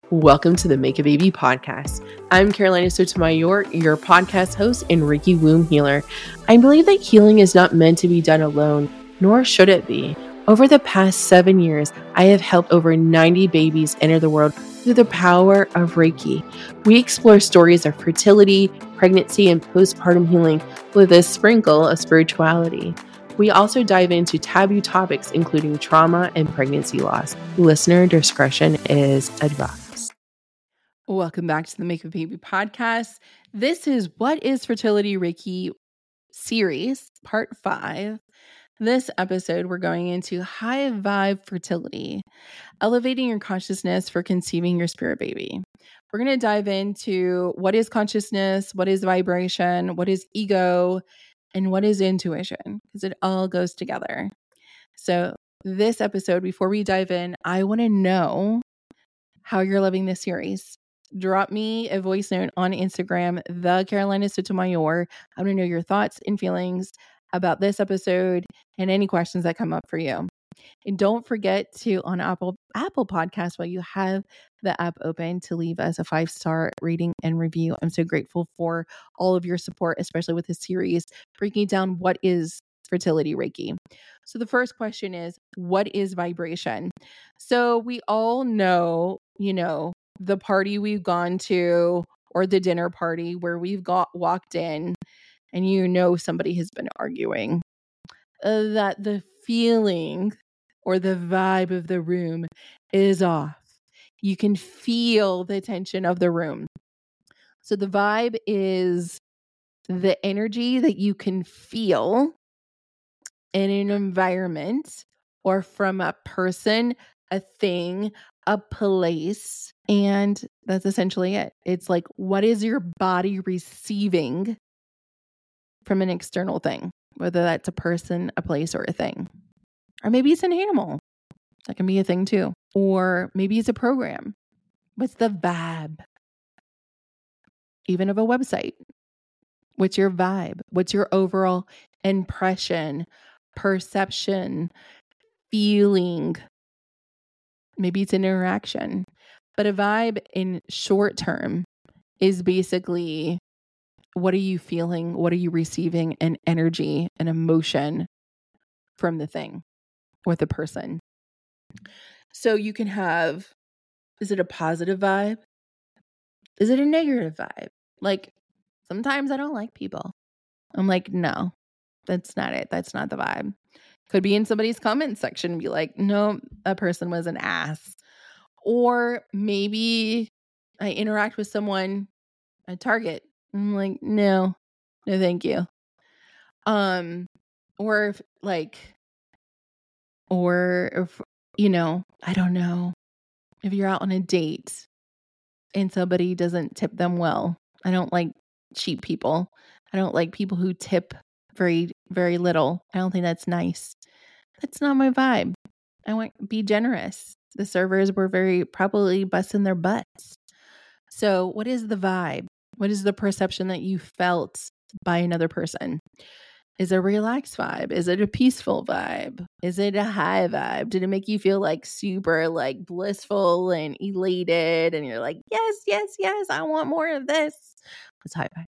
Welcome to the Make a Baby podcast. I'm Carolina Sotomayor, your podcast host and Reiki womb healer. I believe that healing is not meant to be done alone, nor should it be. Over the past 7 years, I have helped over 90 babies enter the world through the power of Reiki. We explore stories of fertility, pregnancy, and postpartum healing with a sprinkle of spirituality. We also dive into taboo topics, including trauma and pregnancy loss. Listener discretion is advised. Welcome back to the Make a Baby podcast. This is What is Fertility Reiki series, part 5. This episode, we're going into high vibe fertility, elevating your consciousness for conceiving your spirit baby. We're going to dive into what is consciousness, what is vibration, what is ego, and what is intuition, because it all goes together. So this episode, before we dive in, I want to know how you're loving this series. Drop me a voice note on Instagram, the Carolina Sotomayor. I want to know your thoughts and feelings about this episode and any questions that come up for you. And don't forget to, on Apple Podcasts, while you have the app open, to leave us a 5-star rating and review. I'm so grateful for all of your support, especially with this series, breaking down what is fertility Reiki. So the first question is, what is vibration? So we all know, the party we've gone to or the dinner party where we've walked in and somebody has been arguing, that the feeling or the vibe of the room is off. You can feel the tension of the room. So the vibe is the energy that you can feel in an environment or from a person, a thing, a place. And that's essentially it. It's like, what is your body receiving from an external thing, whether that's a person, a place, or a thing? Or maybe it's an animal. That can be a thing too. Or maybe it's a program. What's the vibe? Even of a website. What's your vibe? What's your overall impression, perception, feeling? Maybe it's an interaction. But a vibe in short term is basically, what are you feeling? What are you receiving? An energy, an emotion from the thing or the person. So you can have, is it a positive vibe? Is it a negative vibe? Like, sometimes I don't like people. I'm like, no, that's not it. That's not the vibe. Could be in somebody's comment section and be like, no, that person was an ass. Or maybe I interact with someone at Target. I'm like, no, thank you. Or if I don't know, if you're out on a date and somebody doesn't tip them well. I don't like cheap people. I don't like people who tip very, very little. I don't think that's nice. That's not my vibe. I want to be generous. The servers were probably busting their butts. So what is the vibe? What is the perception that you felt by another person? Is it a relaxed vibe? Is it a peaceful vibe? Is it a high vibe? Did it make you feel like super like blissful and elated? And you're like, yes, yes, yes, I want more of this. What's high vibe?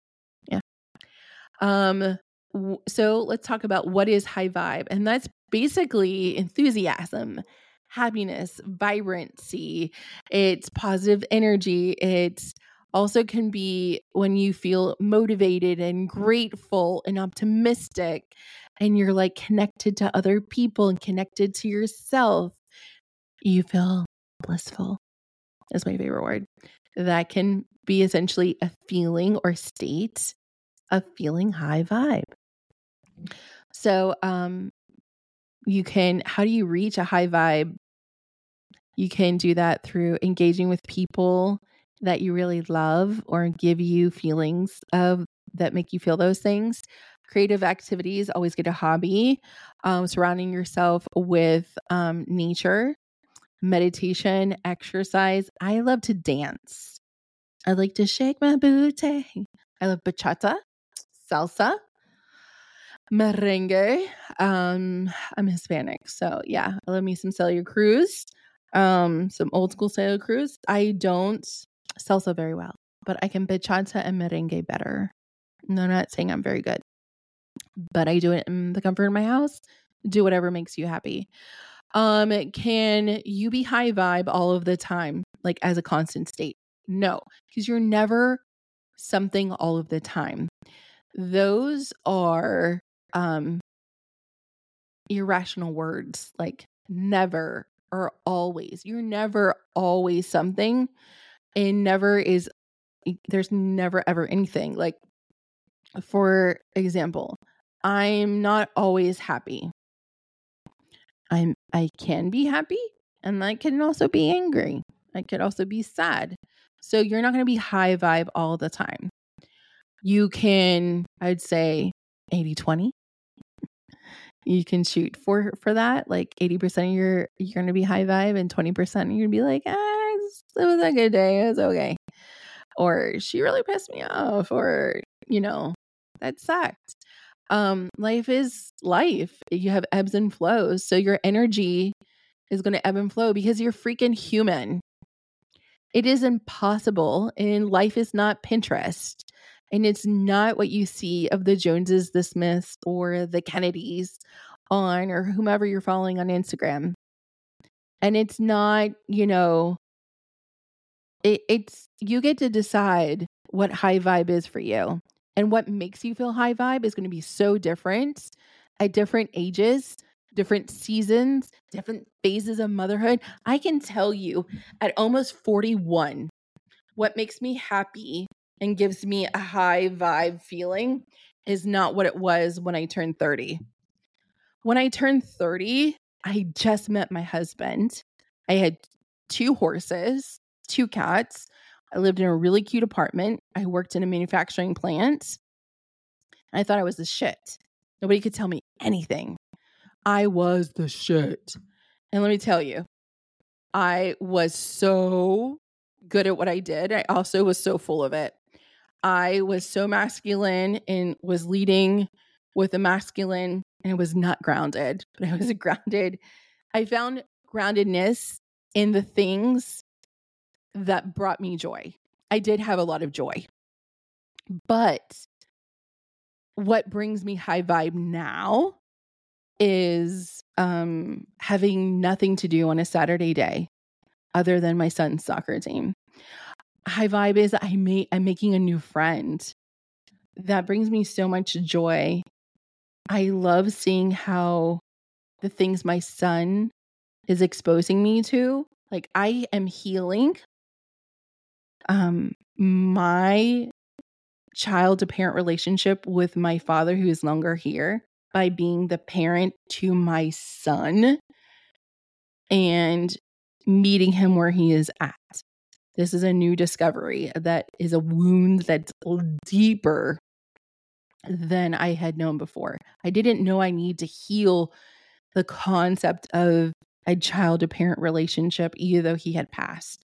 Yeah. So let's talk about what is high vibe. And that's basically enthusiasm, happiness, vibrancy. It's positive energy. It's also can be when you feel motivated and grateful and optimistic and you're like connected to other people and connected to yourself. You feel blissful. That's my favorite word. That can be essentially a feeling or state of feeling high vibe. So, how do you reach a high vibe? You can do that through engaging with people that you really love or give you feelings of that make you feel those things. Creative activities, always get a hobby. Surrounding yourself with nature, meditation, exercise. I love to dance. I like to shake my booty. I love bachata, salsa, merengue. I'm Hispanic, so yeah, I love me some Celia Cruz. Some old school style cruz. I don't salsa very well, but I can bachata and merengue better. No, I'm not saying I'm very good, but I do it in the comfort of my house. Do whatever makes you happy. Can you be high vibe all of the time, like as a constant state? No, because you're never something all of the time. Those are irrational words, like never or always. You're never always something, and there's never ever anything. Like, for example, I'm not always happy. I can be happy, and I can also be angry. I could also be sad. So you're not going to be high vibe all the time. You can, I'd say 80-20. You can shoot for that. Like 80% you're going to be high vibe, and 20% you're going to be like, it was a good day. It was okay. Or she really pissed me off, or, that sucked. Life is life. You have ebbs and flows. So your energy is going to ebb and flow because you're freaking human. It is impossible, and life is not Pinterest. And it's not what you see of the Joneses, the Smiths, or the Kennedys or whomever you're following on Instagram. And it's not, it's you get to decide what high vibe is for you. And what makes you feel high vibe is going to be so different at different ages, different seasons, different phases of motherhood. I can tell you at almost 41, what makes me happy and gives me a high vibe feeling is not what it was when I turned 30. When I turned 30, I just met my husband. I had 2 horses, 2 cats. I lived in a really cute apartment. I worked in a manufacturing plant. I thought I was the shit. Nobody could tell me anything. I was the shit. And let me tell you, I was so good at what I did. I also was so full of it. I was so masculine and was leading with a masculine, and I was not grounded, but I was grounded. I found groundedness in the things that brought me joy. I did have a lot of joy, but what brings me high vibe now is having nothing to do on a Saturday day other than my son's soccer team. High vibe is I'm making a new friend. That brings me so much joy. I love seeing how the things my son is exposing me to, like I am healing my child to parent relationship with my father, who is longer here, by being the parent to my son and meeting him where he is at. This is a new discovery that is a wound that's deeper than I had known before. I didn't know I need to heal the concept of a child to parent relationship, even though he had passed.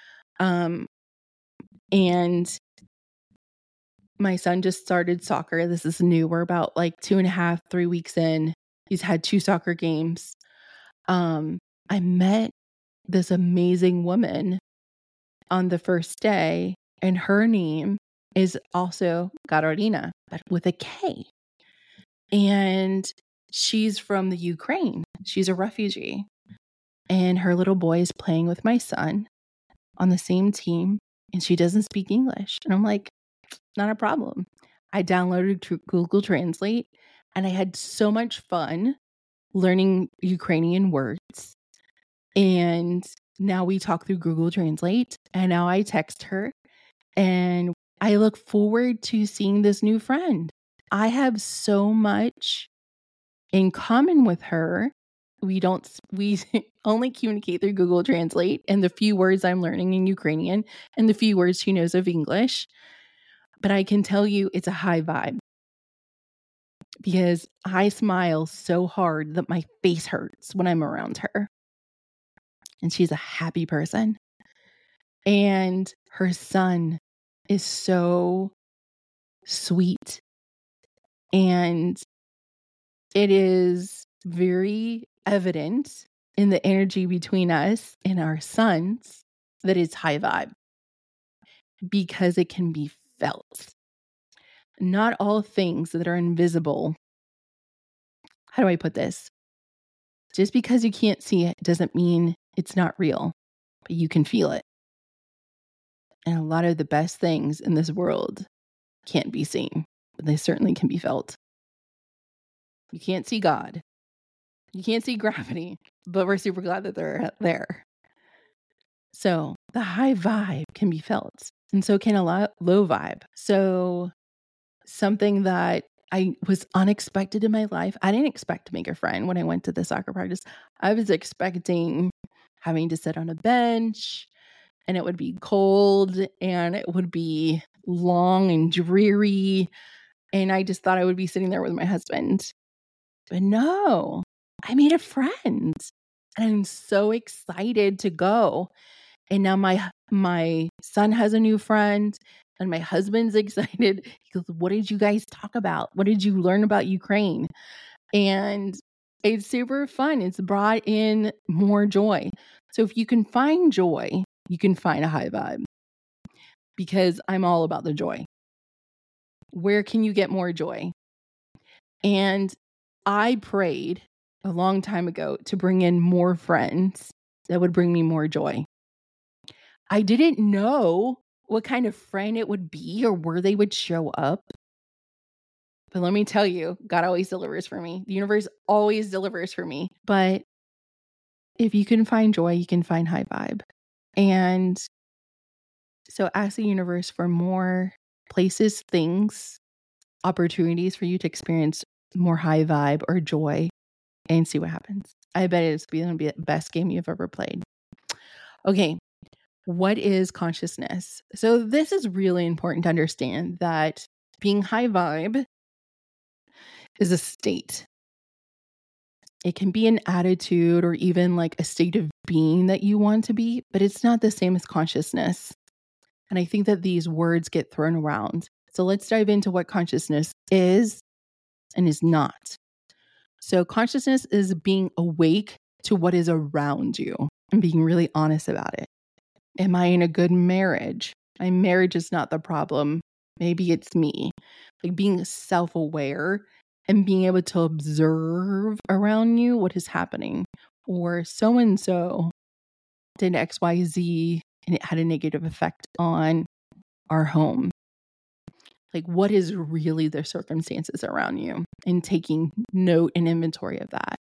And my son just started soccer. This is new. We're about like 2.5, 3 weeks in. He's had 2 soccer games. I met this amazing woman on the first day, and her name is also Carolina, but with a K. And she's from the Ukraine. She's a refugee. And her little boy is playing with my son on the same team, and she doesn't speak English. And I'm like, not a problem. I downloaded Google Translate, and I had so much fun learning Ukrainian words. And now we talk through Google Translate, and now I text her, and I look forward to seeing this new friend. I have so much in common with her. We only communicate through Google Translate and the few words I'm learning in Ukrainian and the few words she knows of English. But I can tell you it's a high vibe because I smile so hard that my face hurts when I'm around her. And she's a happy person. And her son is so sweet. And it is very evident in the energy between us and our sons that is high vibe because it can be felt. Not all things that are invisible. How do I put this? Just because you can't see it doesn't mean it's not real, but you can feel it. And a lot of the best things in this world can't be seen, but they certainly can be felt. You can't see God. You can't see gravity, but we're super glad that they're there. So the high vibe can be felt, and so can a low vibe. So something that I was unexpected in my life. I didn't expect to make a friend when I went to the soccer practice. I was expecting having to sit on a bench, and it would be cold, and it would be long and dreary. And I just thought I would be sitting there with my husband. But no, I made a friend, and I'm so excited to go. And now my son has a new friend, and my husband's excited. He goes, "What did you guys talk about? What did you learn about Ukraine?" And it's super fun. It's brought in more joy. So if you can find joy, you can find a high vibe, because I'm all about the joy. Where can you get more joy? And I prayed a long time ago to bring in more friends that would bring me more joy. I didn't know what kind of friend it would be or where they would show up. But let me tell you, God always delivers for me. The universe always delivers for me. But if you can find joy, you can find high vibe. And so ask the universe for more places, things, opportunities for you to experience more high vibe or joy, and see what happens. I bet it's going to be the best game you've ever played. Okay. What is consciousness? So this is really important to understand, that being high vibe is a state. It can be an attitude or even like a state of being that you want to be, but it's not the same as consciousness. And I think that these words get thrown around. So let's dive into what consciousness is and is not. So consciousness is being awake to what is around you and being really honest about it. Am I in a good marriage? My marriage is not the problem. Maybe it's me. Like being self-aware and being able to observe around you what is happening. Or so-and-so did XYZ and it had a negative effect on our home. Like, what is really the circumstances around you, and taking note and inventory of that.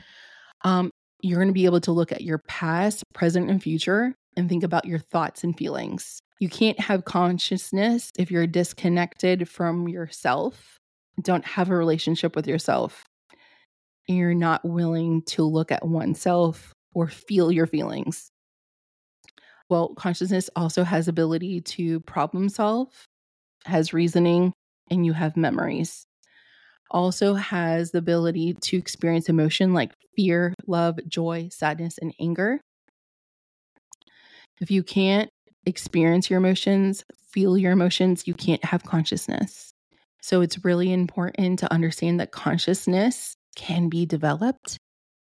You're going to be able to look at your past, present, and future and think about your thoughts and feelings. You can't have consciousness if you're disconnected from yourself, don't have a relationship with yourself, and you're not willing to look at oneself or feel your feelings. Well, consciousness also has ability to problem solve, has reasoning, and you have memories. Also has the ability to experience emotion like fear, love, joy, sadness, and anger. If you can't experience your emotions, feel your emotions, you can't have consciousness. So it's really important to understand that consciousness can be developed.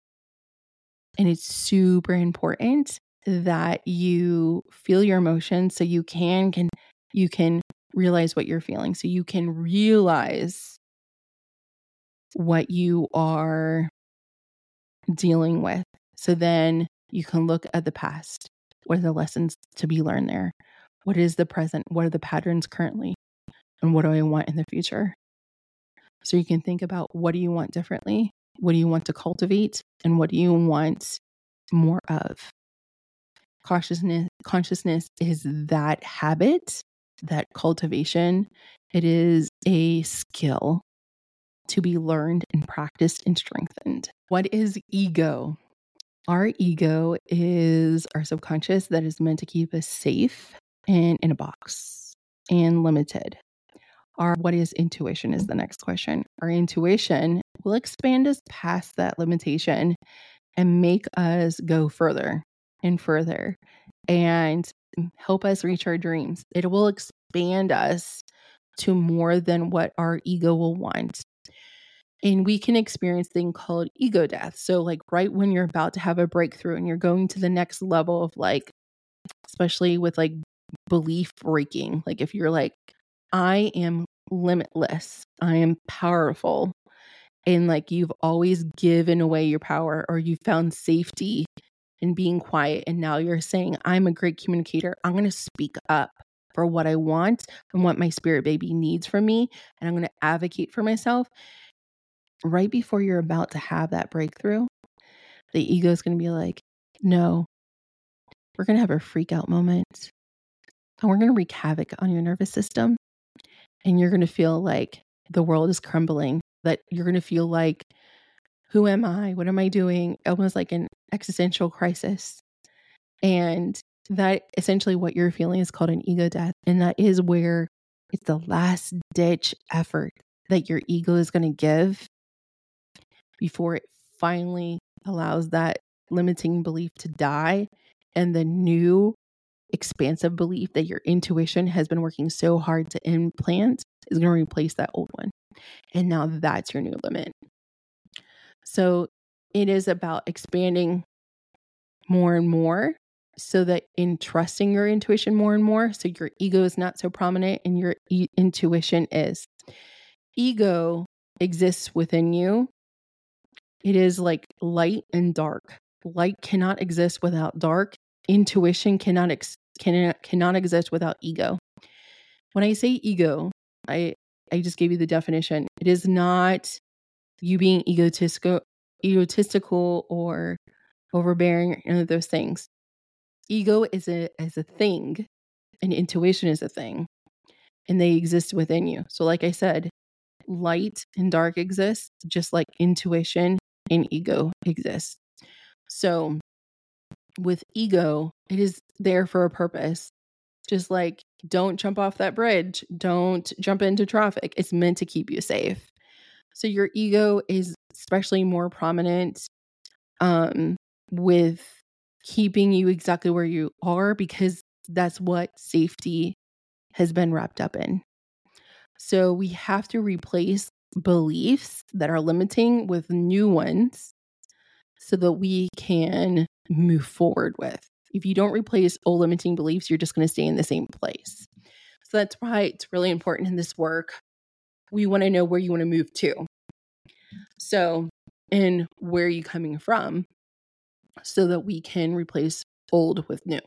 And it's super important that you feel your emotions so you can realize what you're feeling. So you can realize what you are dealing with. So then you can look at the past. What are the lessons to be learned there? What is the present? What are the patterns currently? And what do I want in the future? So you can think about, what do you want differently? What do you want to cultivate? And what do you want more of? Consciousness is that habit, that cultivation. It is a skill to be learned and practiced and strengthened. What is ego? Our ego is our subconscious that is meant to keep us safe and in a box and limited. What is intuition is the next question. Our intuition will expand us past that limitation and make us go further and further and help us reach our dreams. It will expand us to more than what our ego will want. And we can experience thing called ego death. So like right when you're about to have a breakthrough and you're going to the next level of like, especially with like belief breaking, like if you're like, I am limitless, I am powerful, and like you've always given away your power, or you found safety in being quiet, and now you're saying, I'm a great communicator, I'm going to speak up for what I want and what my spirit baby needs from me, and I'm going to advocate for myself. Right before you're about to have that breakthrough, the ego is going to be like, no, we're going to have a freak out moment, and we're going to wreak havoc on your nervous system. And you're going to feel like the world is crumbling, that you're going to feel like, who am I? What am I doing? Almost like an existential crisis. And that essentially what you're feeling is called an ego death. And that is where it's the last ditch effort that your ego is going to give before it finally allows that limiting belief to die, and the new expansive belief that your intuition has been working so hard to implant is going to replace that old one. And now that's your new limit. So it is about expanding more and more, so that in trusting your intuition more and more, so your ego is not so prominent and your intuition is. Ego exists within you. It is like light and dark. Light cannot exist without dark. Intuition cannot exist without ego. When I say ego, I just gave you the definition. It is not you being egotistical or overbearing or any of those things. Ego is a thing, and intuition is a thing, and they exist within you. So like I said, light and dark exist just like intuition and ego exist. So with ego, it is there for a purpose. Just like, don't jump off that bridge. Don't jump into traffic. It's meant to keep you safe. So your ego is especially more prominent with keeping you exactly where you are, because that's what safety has been wrapped up in. So we have to replace beliefs that are limiting with new ones so that we can move forward with. If you don't replace old limiting beliefs, you're just going to stay in the same place. So that's why it's really important in this work. We want to know where you want to move to. So, and where are you coming from, so that we can replace old with new.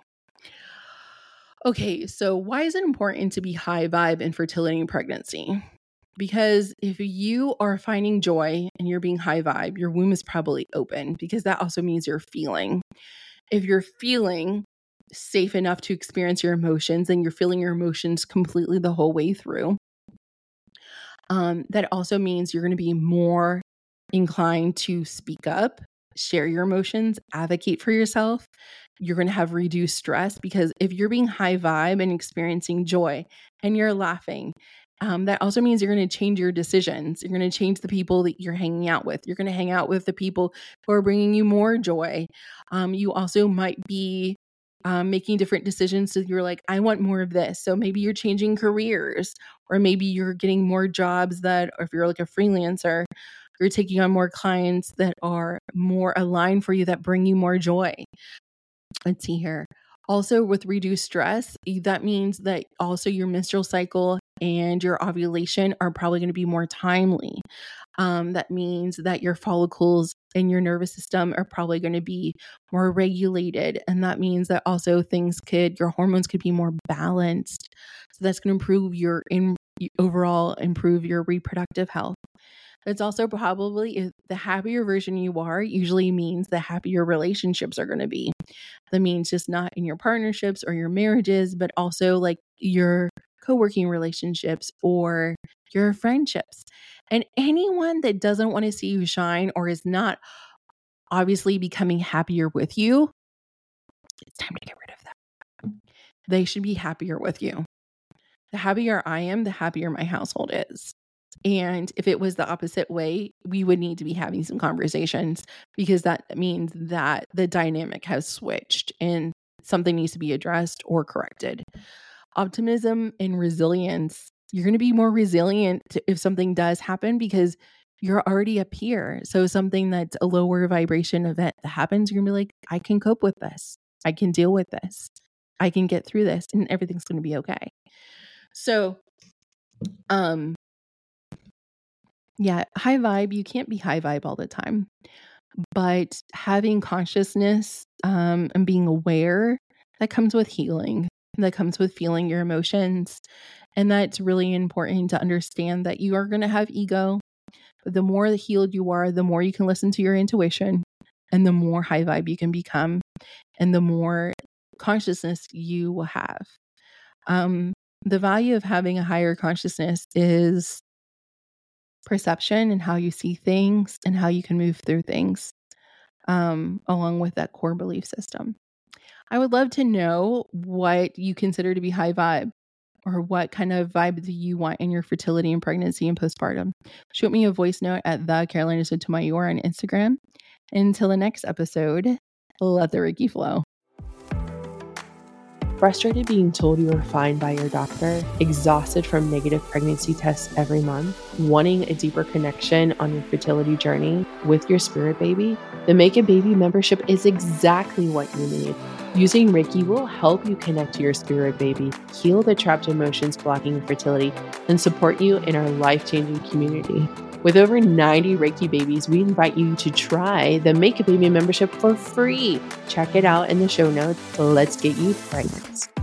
Okay, so why is it important to be high vibe in fertility and pregnancy? Because if you are finding joy and you're being high vibe, your womb is probably open, because that also means you're feeling. If you're feeling safe enough to experience your emotions, and you're feeling your emotions completely the whole way through, that also means you're going to be more inclined to speak up, share your emotions, advocate for yourself. You're going to have reduced stress, because if you're being high vibe and experiencing joy and you're laughing, that also means you're going to change your decisions. You're going to change the people that you're hanging out with. You're going to hang out with the people who are bringing you more joy. You also might be making different decisions. So you're like, I want more of this. So maybe you're changing careers, or maybe you're getting more jobs that, or if you're like a freelancer, you're taking on more clients that are more aligned for you, that bring you more joy. Let's see here. Also, with reduced stress, that means that also your menstrual cycle and your ovulation are probably going to be more timely. That means that your follicles and your nervous system are probably going to be more regulated. And that means that also your hormones could be more balanced. So that's going to improve your reproductive health. It's also probably, if the happier version you are, usually means the happier relationships are going to be. That means just not in your partnerships or your marriages, but also like your co-working relationships or your friendships. And anyone that doesn't want to see you shine, or is not obviously becoming happier with you, it's time to get rid of them. They should be happier with you. The happier I am, the happier my household is. And if it was the opposite way, we would need to be having some conversations, because that means that the dynamic has switched and something needs to be addressed or corrected. Optimism and resilience. You're going to be more resilient if something does happen, because you're already up here. So something that's a lower vibration event that happens, you're going to be like, I can cope with this. I can deal with this. I can get through this, and everything's going to be okay. So, yeah, high vibe, you can't be high vibe all the time, but having consciousness, and being aware, that comes with healing, that comes with feeling your emotions. And that's really important to understand that you are going to have ego. The more healed you are, the more you can listen to your intuition, and the more high vibe you can become, and the more consciousness you will have. The value of having a higher consciousness is perception and how you see things and how you can move through things, along with that core belief system. I would love to know what you consider to be high vibe, or what kind of vibe do you want in your fertility and pregnancy and postpartum. Shoot me a voice note at the Carolina Sotomayor on Instagram. Until the next episode, let the Ricky flow. Frustrated being told you are fine by your doctor, exhausted from negative pregnancy tests every month, wanting a deeper connection on your fertility journey with your spirit baby? The Make a Baby membership is exactly what you need. Using Reiki will help you connect to your spirit baby, heal the trapped emotions blocking fertility, and support you in our life-changing community. With over 90 Reiki babies, we invite you to try the Make a Baby membership for free. Check it out in the show notes. Let's get you pregnant.